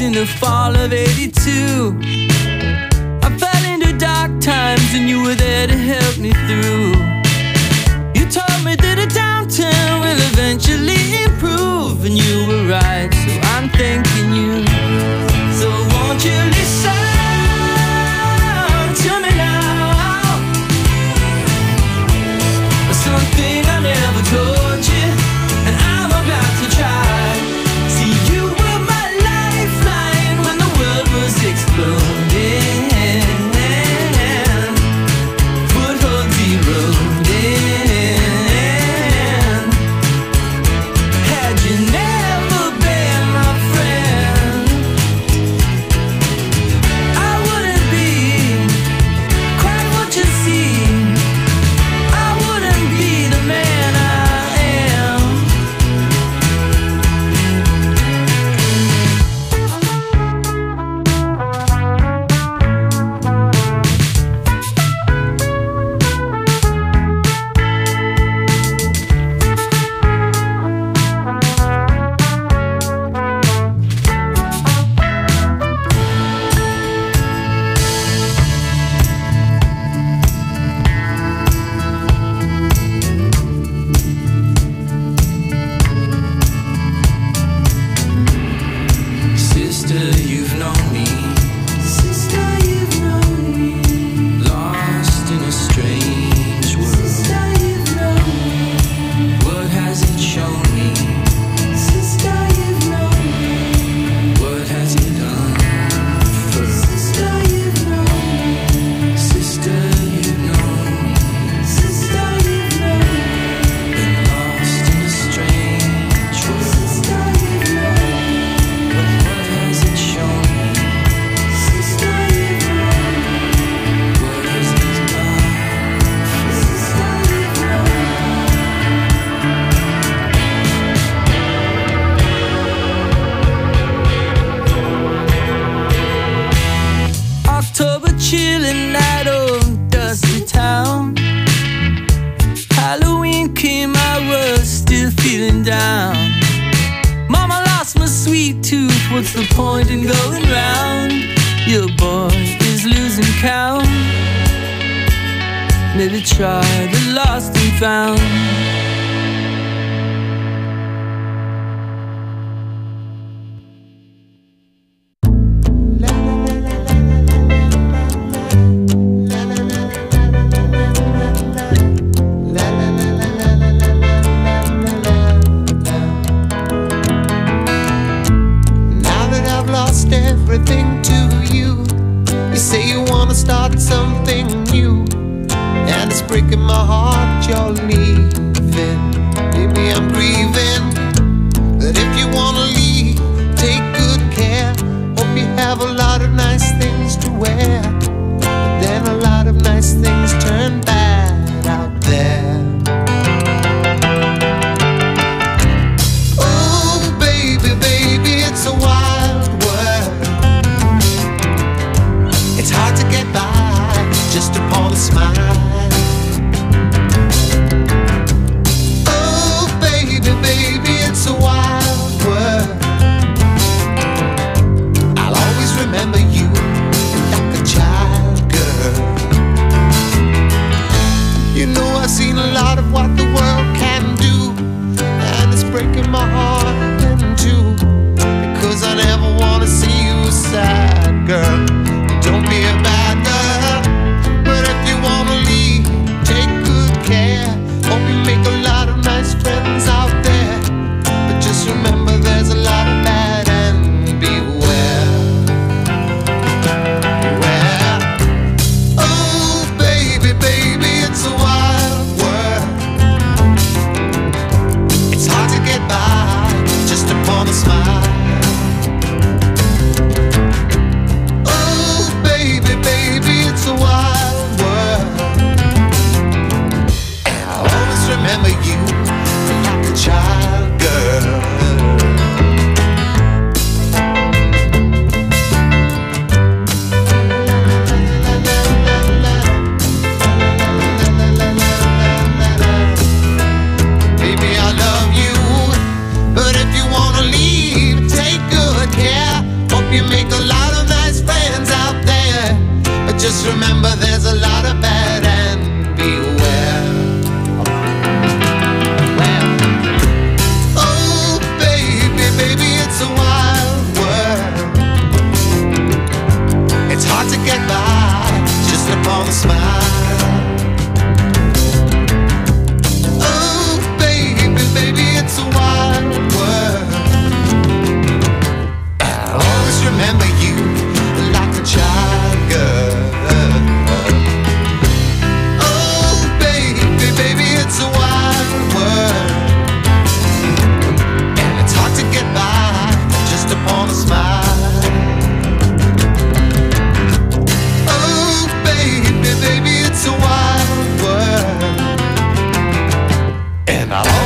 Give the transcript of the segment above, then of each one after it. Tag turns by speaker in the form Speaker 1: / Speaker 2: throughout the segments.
Speaker 1: in the fall of '82. I fell into dark times and you were there to help me through. You told me that a downturn will eventually improve, and you were right, so I'm thanking you. So won't you listen to me now? Something I never told you, and I'm about to try. See, you were my lifeline when the world was exploding. Footholds eroding. Had you never been my friend, I wouldn't be quite what you see. I wouldn't be the man I am. Sister, you've known me. Sister, you've known me. Lost in a strange world. Sister, you've known me. What has it shown me? Sister, you've known me. What has it done for? Sister, you've known me. Sister, you've known me. Sister, you've known me. Been lost in a strange world. Sister, you've known me. What has it shown me? Sister, you've known me. What has it done for? Sister, you've known me. October chilling night, old dusty town. Halloween came, I was still feeling down. Mama lost my sweet tooth, what's the point in going round? Your boy is losing count. Maybe try the lost and found.
Speaker 2: Now that I've lost everything to you, you say you wanna start something new, and it's breaking my heart you're leaving.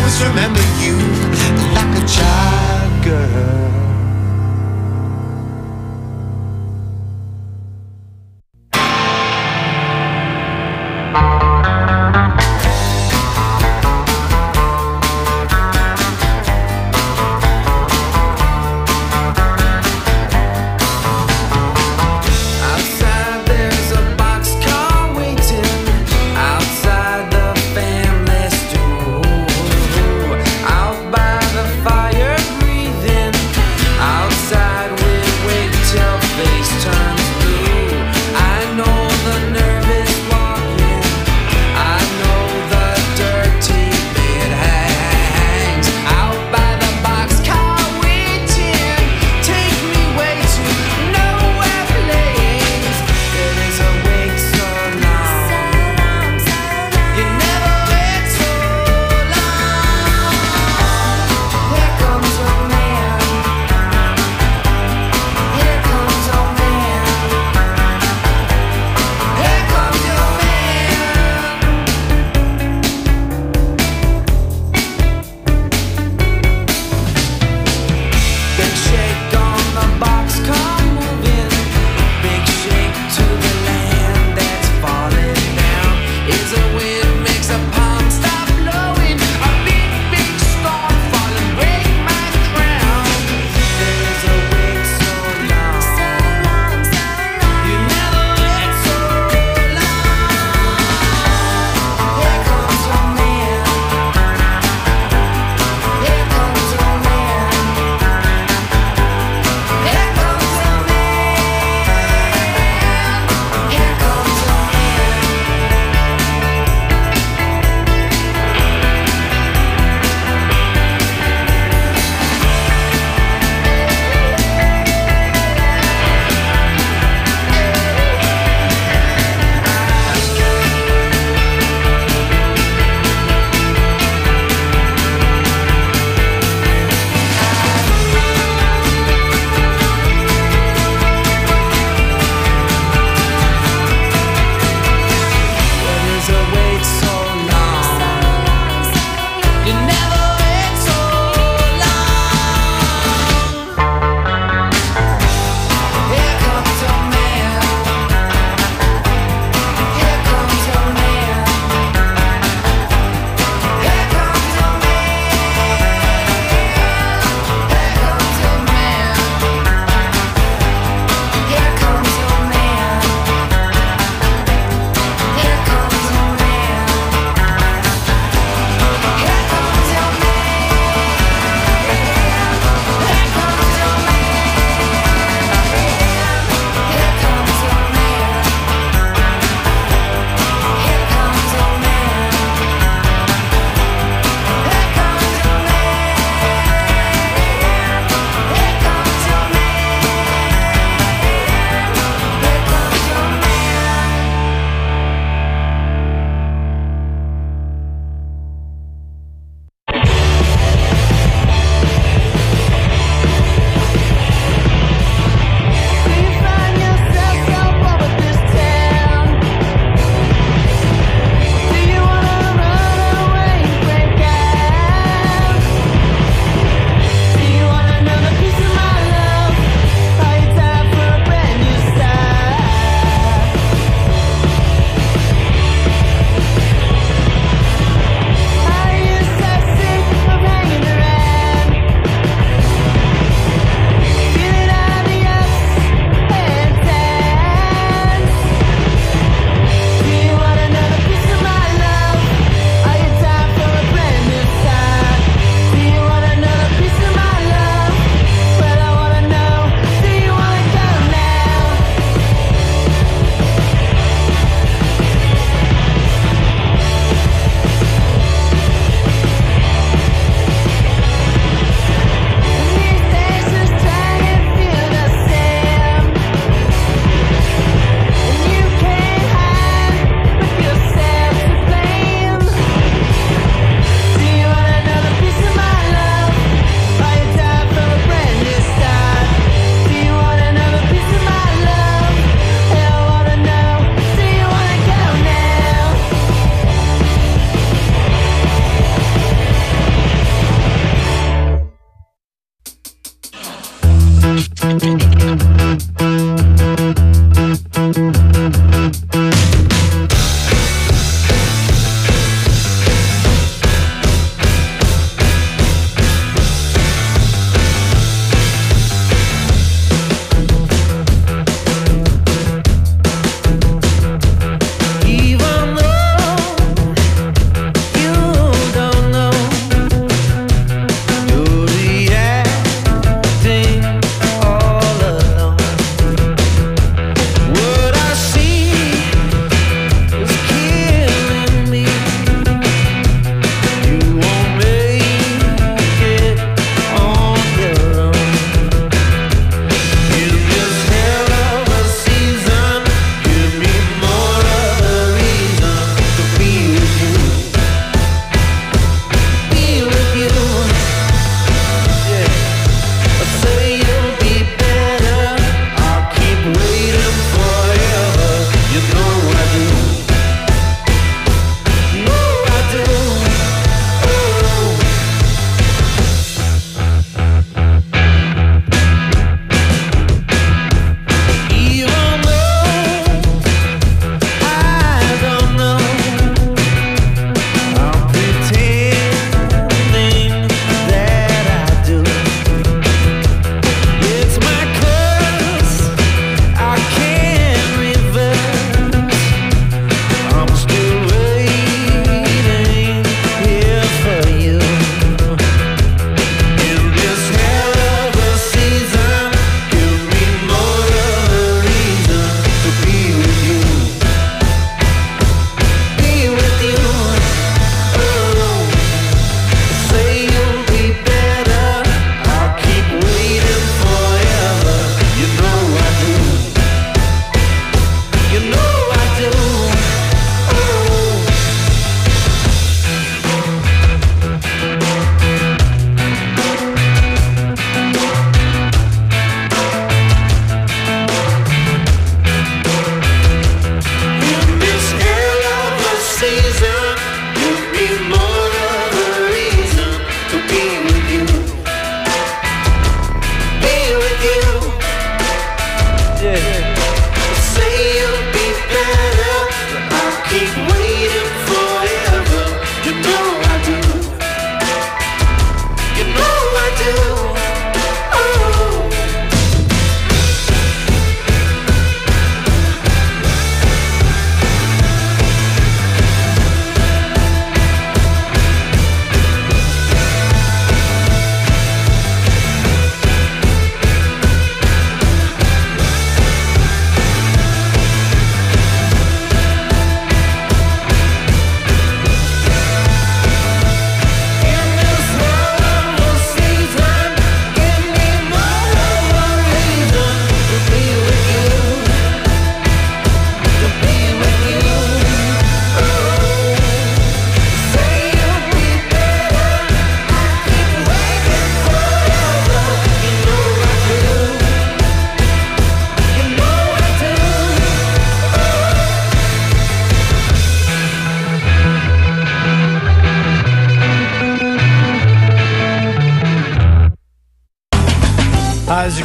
Speaker 2: always remember you like a child girl.
Speaker 1: Out by the fire, breathing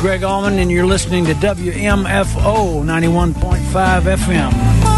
Speaker 3: Greg Allman, and you're listening to WMFO 91.5 FM.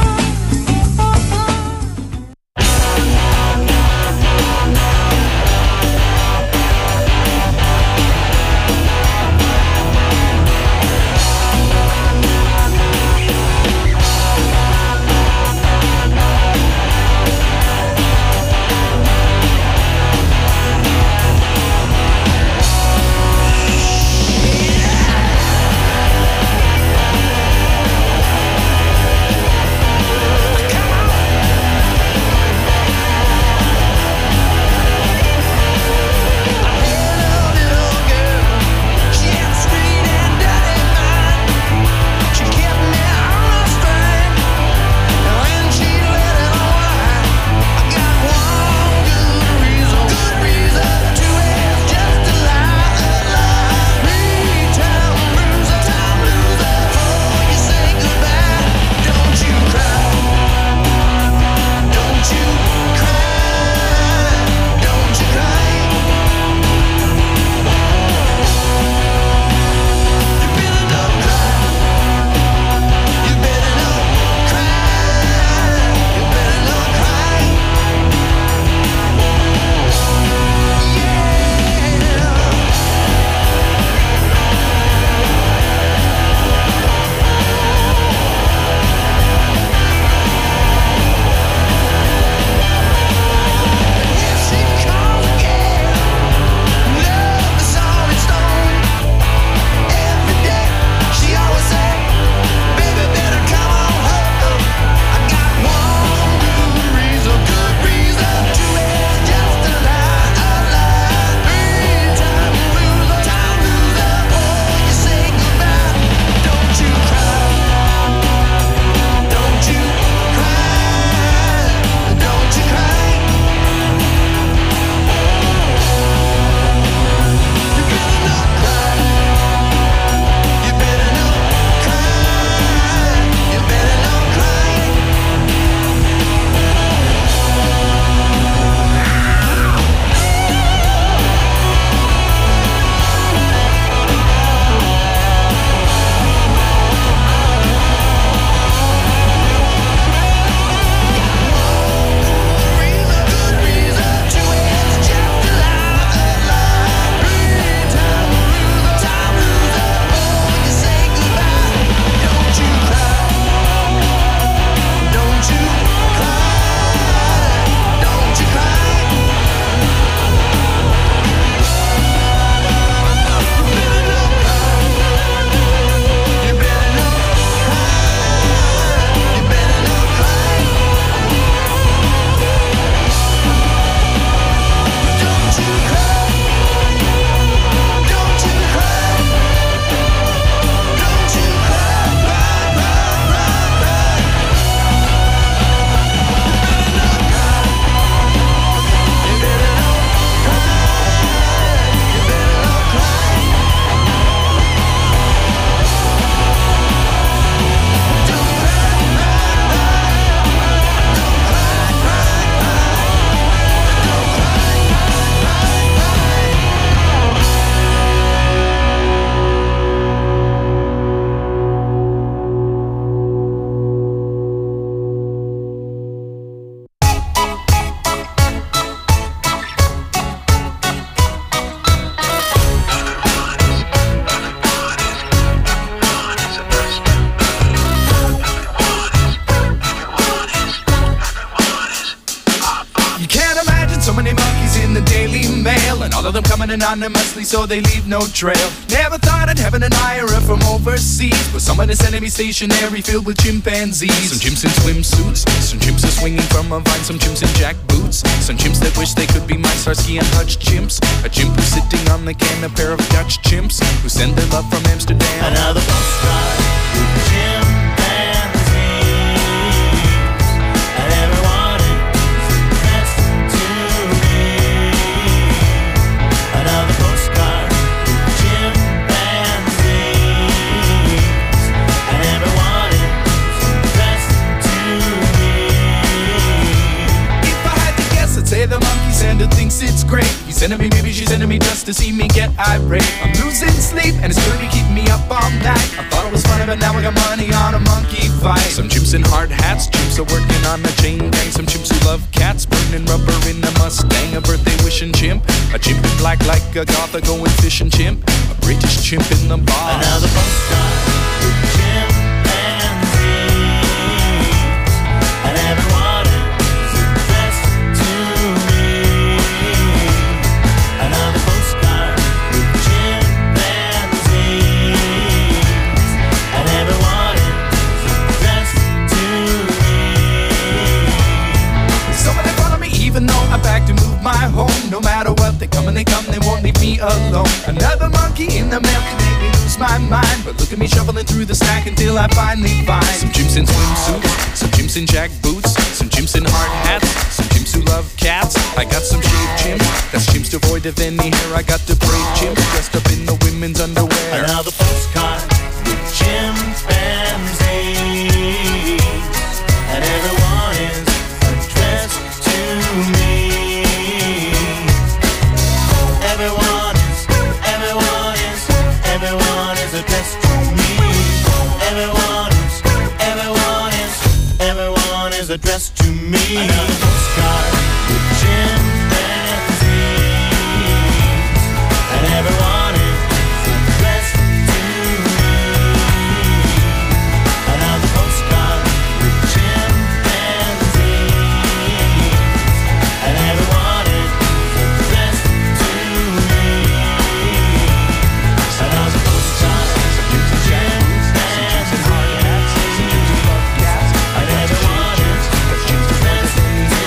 Speaker 4: All of them coming anonymously, so they leave no trail. Never thought I'd have an admirer from overseas, but somebody sending me stationery filled with chimpanzees. Some chimps in swimsuits, some chimps are swinging from a vine, some chimps in jack boots, some chimps that wish they could be my Starsky and Hutch chimps. A chimp who's sitting on the can, a pair of Dutch chimps who send their love from Amsterdam.
Speaker 5: Another postcard with chimpanzees, and everyone is dressed to me. Another postcard with chimpanzees, and everyone is dressed to me.
Speaker 4: If I had to guess, I'd say the monkey Sander thinks it's great. He's sending me, maybe she's sending me just to see me get irate. I'm losing sleep and it's really keeping me up all night. I thought it was funny, but now I got money on a monkey fight. Some chimps in hard hats, chimps are working on a chain gang. Some chimps who love cats, burning rubber in a Mustang. A birthday wishing chimp, a chimp in black like a goth, a going fishing chimp, a British chimp in the bar.
Speaker 5: Another postcard with chimpanzees, and everyone is addressed to me. Another postcard with chimpanzees, and everyone is addressed to me.
Speaker 4: Somebody follow me even though I beg to move my home. No matter what, they come and they come, they won't leave me alone. Another monkey in the milk to make me lose my mind. But look at me shuffling through the stack until I finally find some chimps in swimsuits, some chimps in jack boots, some chimps in hard hats, some chimps who love cats. I got some shaved chimps, that's chimps devoid of any hair. I got the brave chimps dressed up in the women's underwear.
Speaker 5: Another postcard with chimpanzees, and everyone is addressed to me. Everyone is addressed to me. Everyone is addressed to me. Another postcard with chimpanzees, and everyone is addressed to me. Another postcard with chimpanzees, and everyone is addressed to me. Another postcard with chimpanzees, and everyone is addressed to me.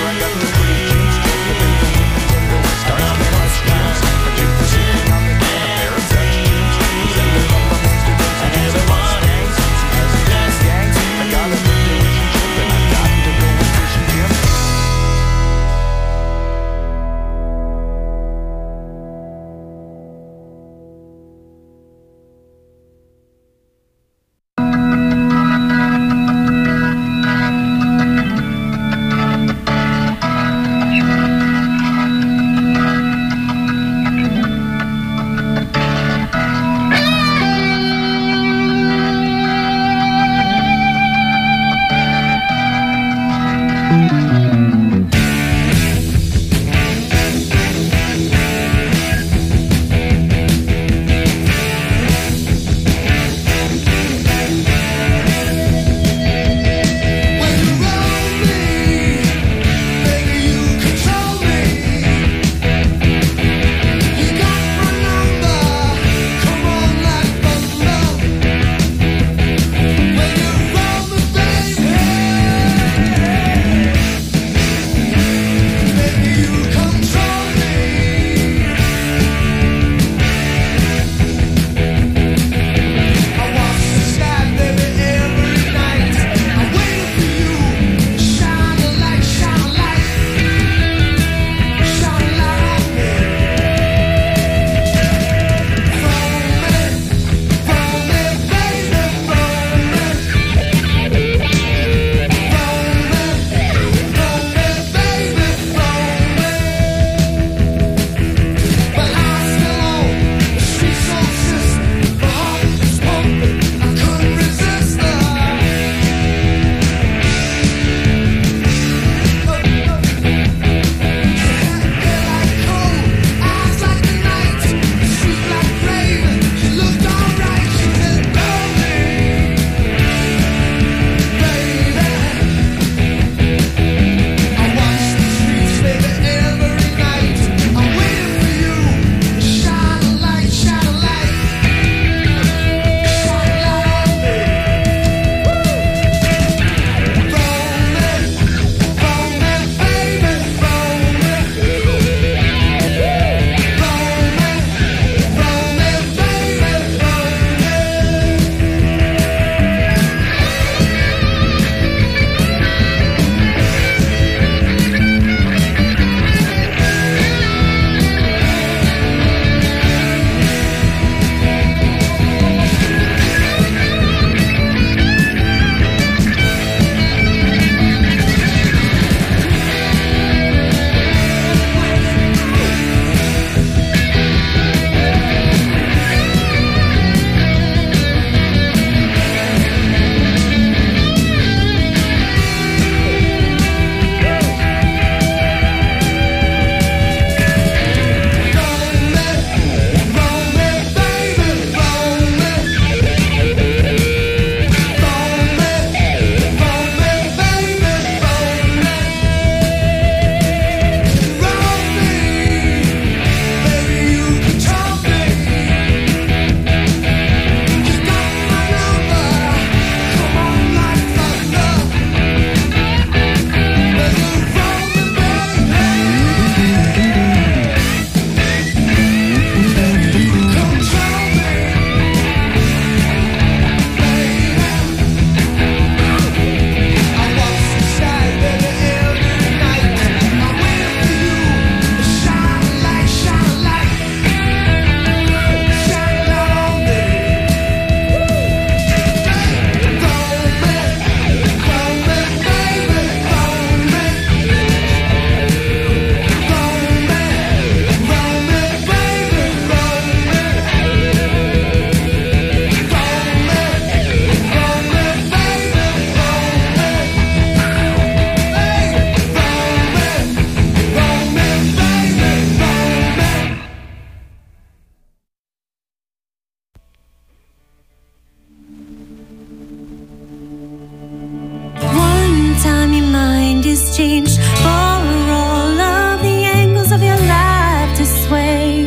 Speaker 6: changed for all of the angles of your life to sway.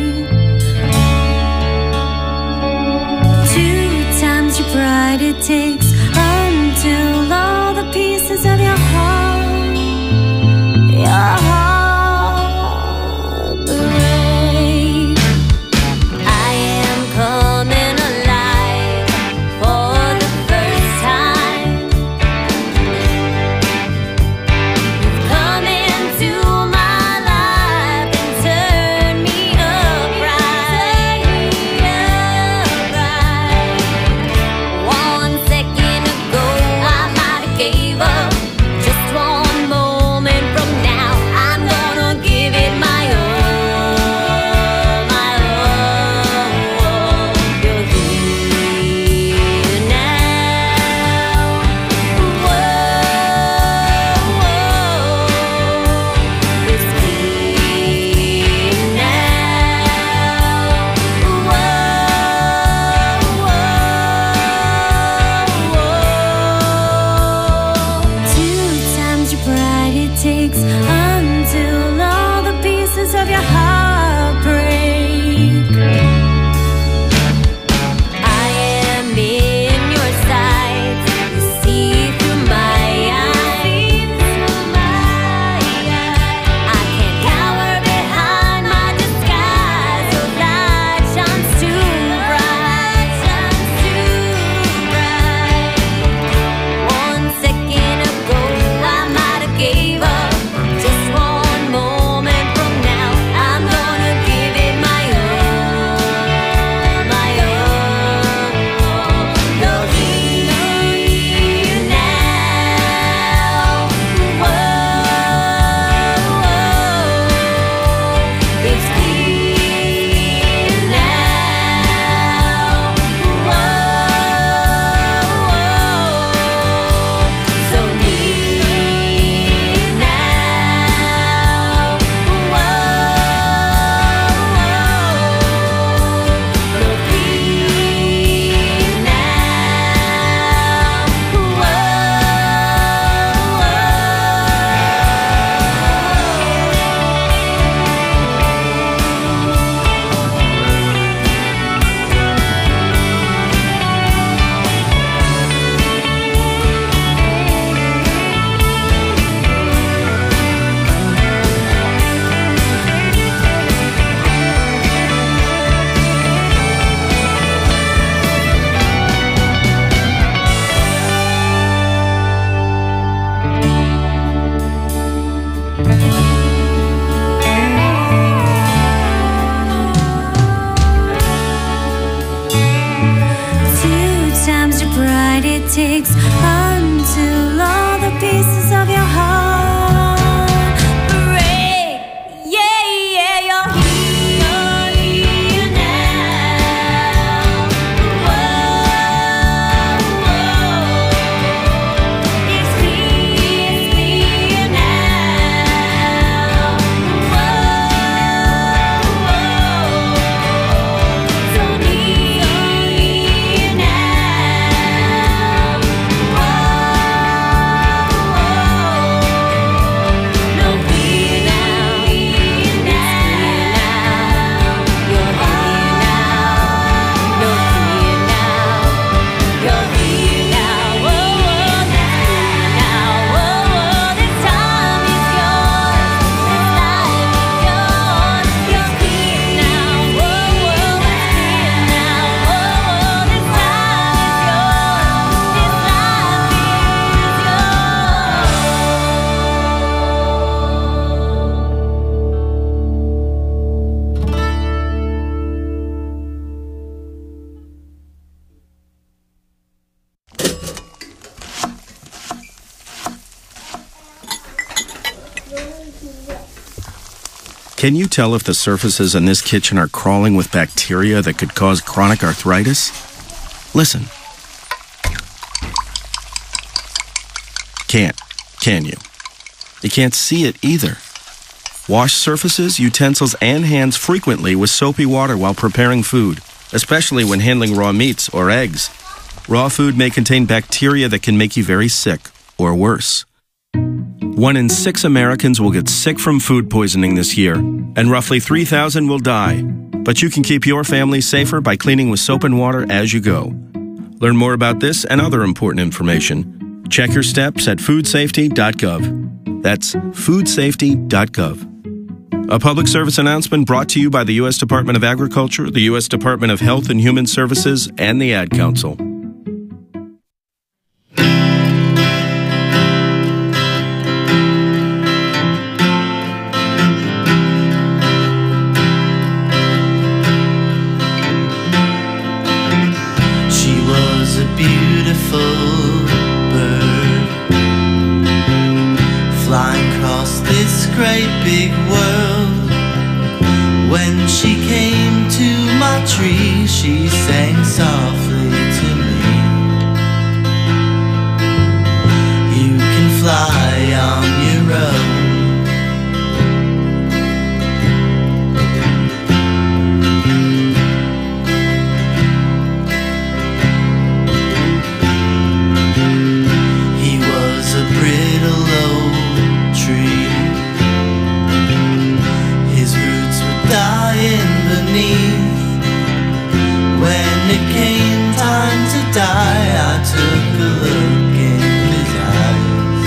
Speaker 6: 2 times your pride it takes until all the pieces of your heart break. I am coming alive for the first time. You've come into my life and turned me upright. 1 second ago I might have gave up. Just 1 moment from now I'm gonna give it my all, my all. You're here now. Whoa, it's clear now. Whoa. 2 times your pride it takes until all the pieces of your heart break. I am in your sights. You see through my eyes. I can't cower behind my disguise. Your light shines too bright. 1 second ago I might have gave up. Just 1 moment from now I'm gonna give it my all, my all. You're here now. Whoa, it's clear now. Whoa, so near now. Whoa, you're here now. Two times your pride it takes until all the pieces of your heart break. Yeah, yeah, you're here now. Whoa, it's clear now. Whoa, so near now. No fear now. You're here now. No fear now. You're here now. Whoa, now. Whoa, this time is yours. This life is yours. You're here now. Whoa, it's clear now. Whoa, this time is yours. This life
Speaker 7: Can you tell if the surfaces in this kitchen are crawling with bacteria that could cause chronic arthritis? Listen. Can't, can you? You can't see it either. Wash surfaces, utensils, and hands frequently with soapy water while preparing food, especially when handling raw meats or eggs. Raw food may contain bacteria that can make you very sick or worse. 1 in 6 Americans will get sick from food poisoning this year, and roughly 3,000 will die. But you can keep your family safer by cleaning with soap and water as you go. Learn more about this and other important information. Check your steps at foodsafety.gov. That's foodsafety.gov. A public service announcement brought to you by the U.S. Department of Agriculture, the U.S. Department of Health and Human Services, and the Ad Council.
Speaker 1: She was a beautiful bird flying across this great big world. When she came to my tree, she sang softly to me. You can fly on your own. He was a brittle old tree. His roots were dying beneath. When it came time to die, I took a look in his eyes.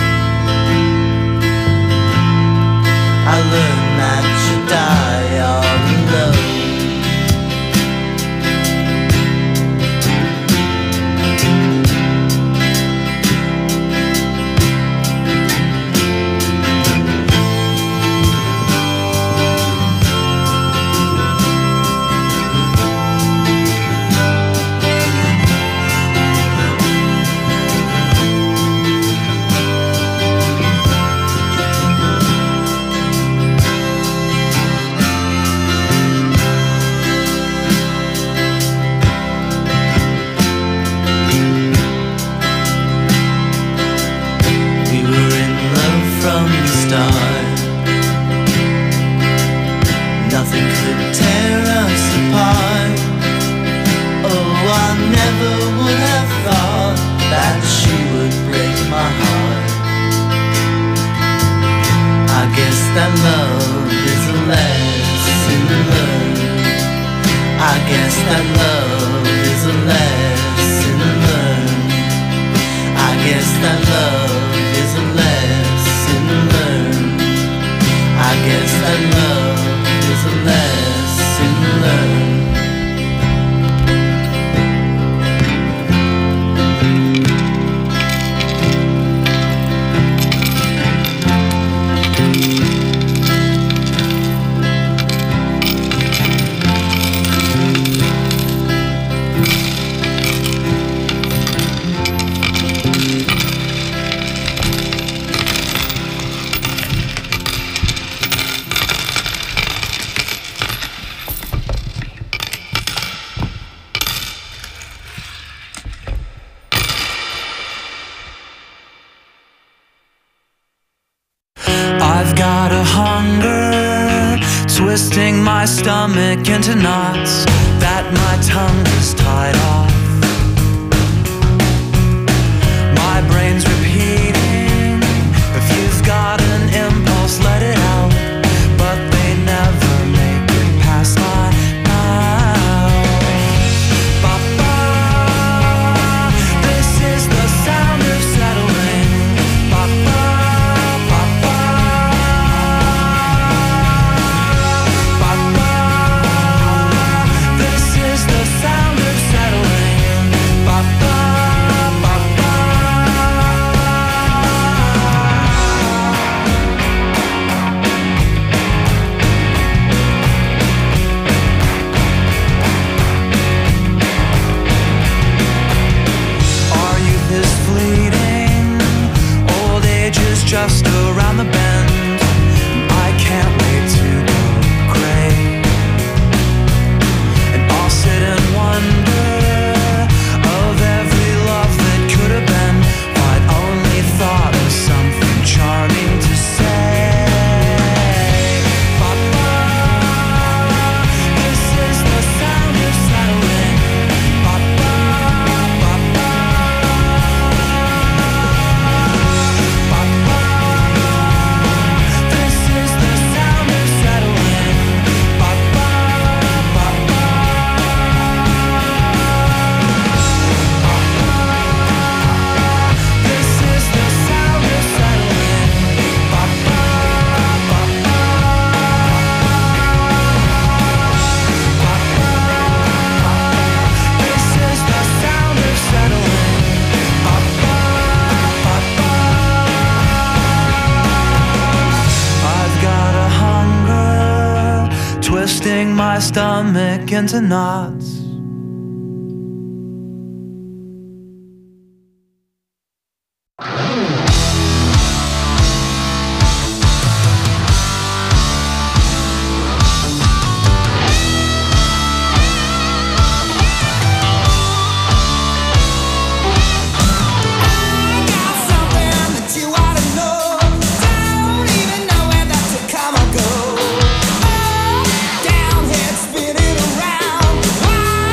Speaker 1: I learned that you die all alone. We were in love from the start. Nothing could tear us apart. Oh, I never would have thought that she would break my heart. I guess that love is a lesson learned. I guess that love is a lesson learned. I guess that love is a lesson learned. I guess that love is a lesson learned.
Speaker 8: I've got a hunger, twisting my stomach into knots that my tongue is tied off. My brain's repeating, if you've got an impulse, let it out. But they never make it past my mouth. Ba-ba, this is the sound of settling. Ba-ba, ba-ba, ba-ba, this is the sound of settling. Ba-ba, ba-ba. twisting my stomach into knots.
Speaker 9: Down, head spinning around. Why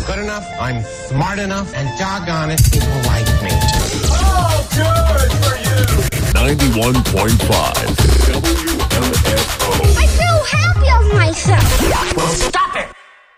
Speaker 2: good enough, I'm smart enough, and doggone it, people like me.
Speaker 9: Oh, good for you! 91.5 WMFO.
Speaker 10: I feel happy of myself.
Speaker 9: Well, stop it!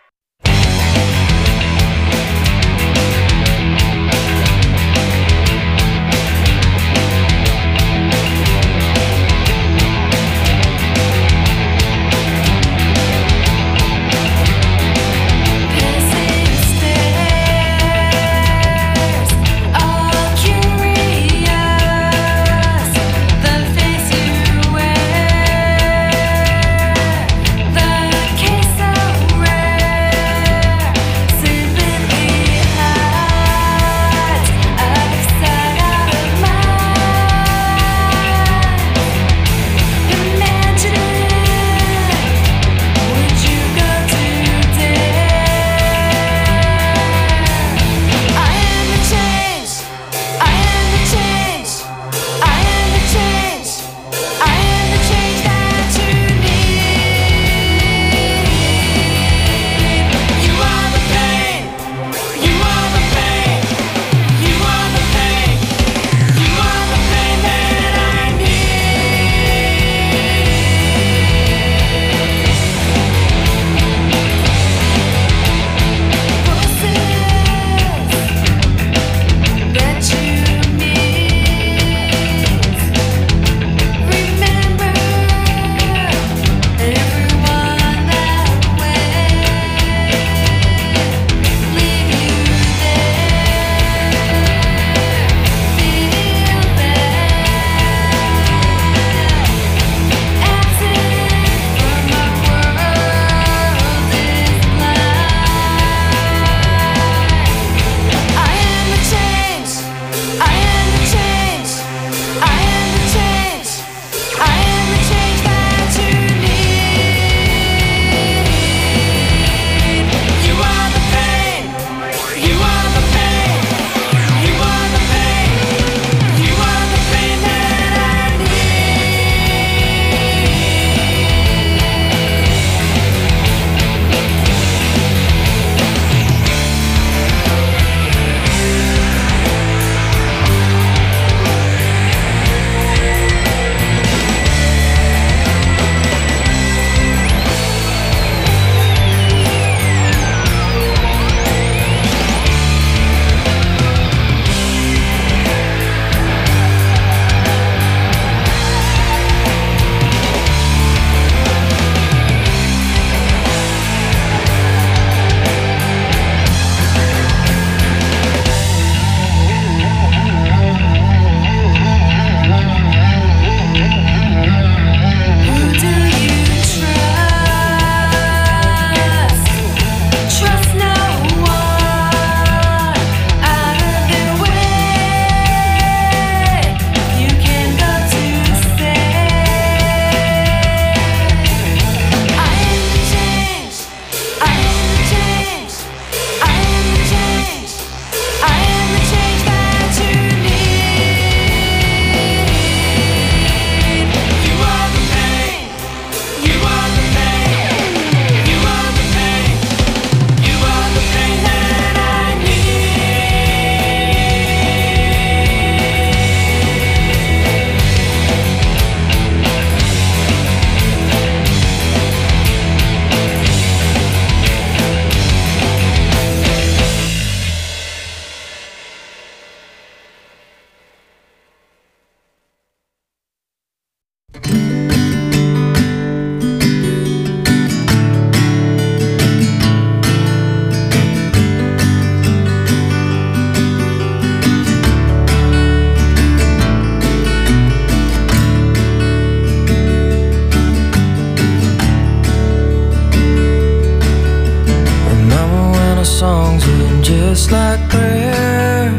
Speaker 8: just like prayer,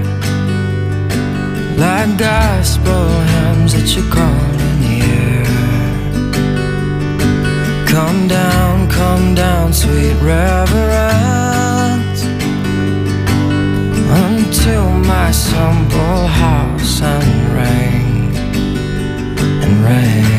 Speaker 8: like gospel hymns that you call in the air. Come down, sweet reverence, until my simple house and rain and rain.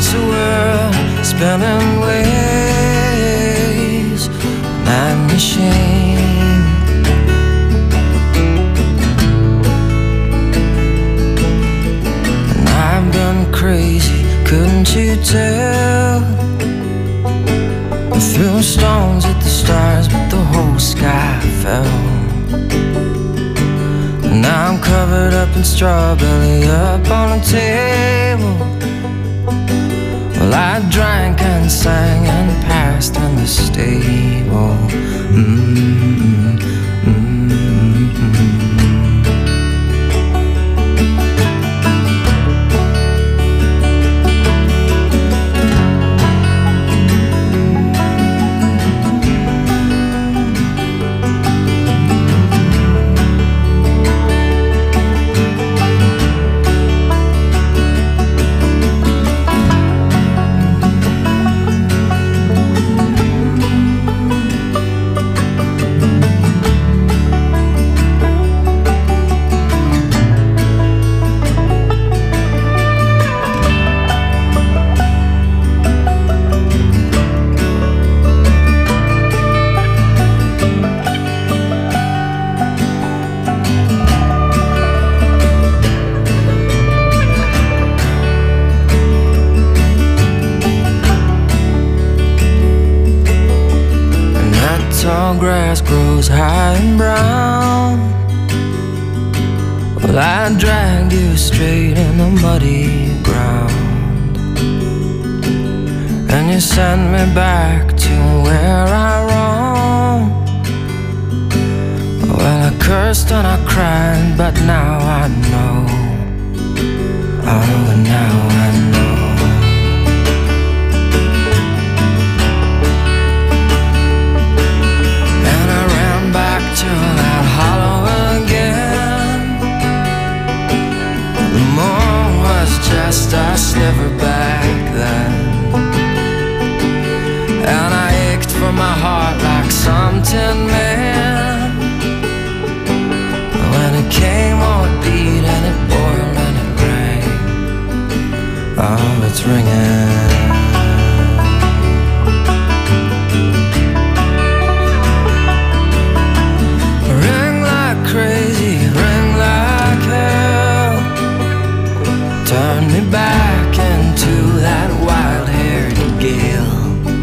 Speaker 8: watch the world spinning ways, night machine. And I've been crazy, couldn't you tell? I threw stones at the stars, but the whole sky fell. Now I'm covered up in strawberry up on a table. Well, I drank and sang and passed in the stable. Tall grass grows high and brown. Well, I dragged you straight in the muddy ground, and you sent me back to where I roamed. Well, I cursed and I cried, but now I know. Oh, now I know. To that hollow again. The moon was just a sliver back then, and I ached for my heart like some tin man. When it came, oh, it beat and it boiled and it rang. Oh, it's ringing. Crazy, ring like hell. Turn me back into that wild-haired gale.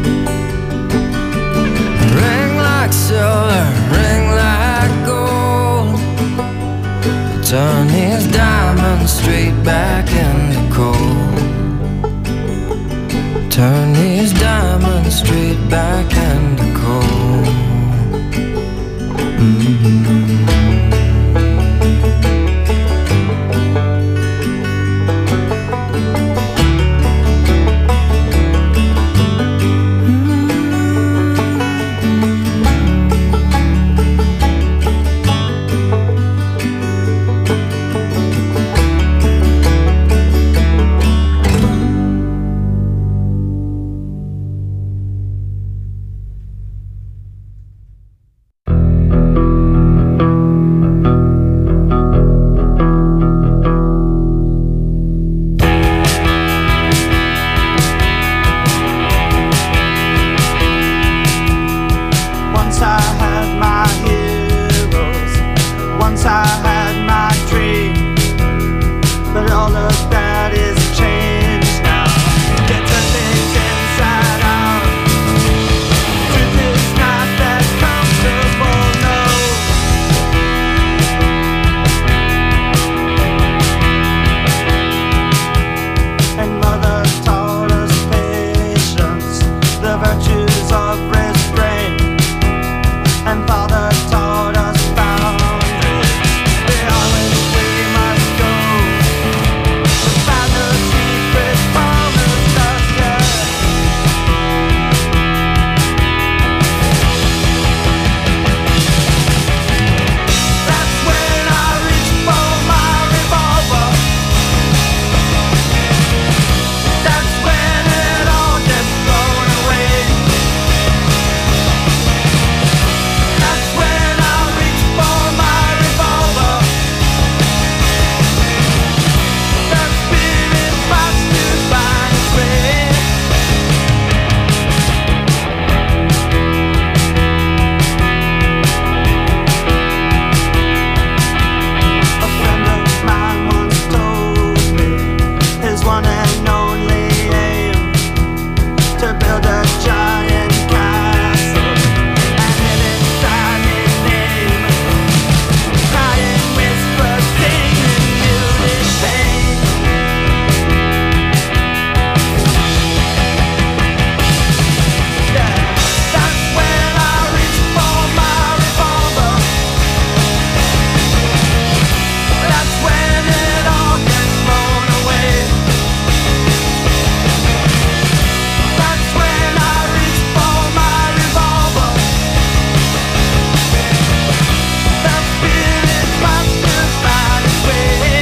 Speaker 8: Ring like silver, ring like gold. Turn these diamonds straight back into coal. Turn these diamonds straight back into coal.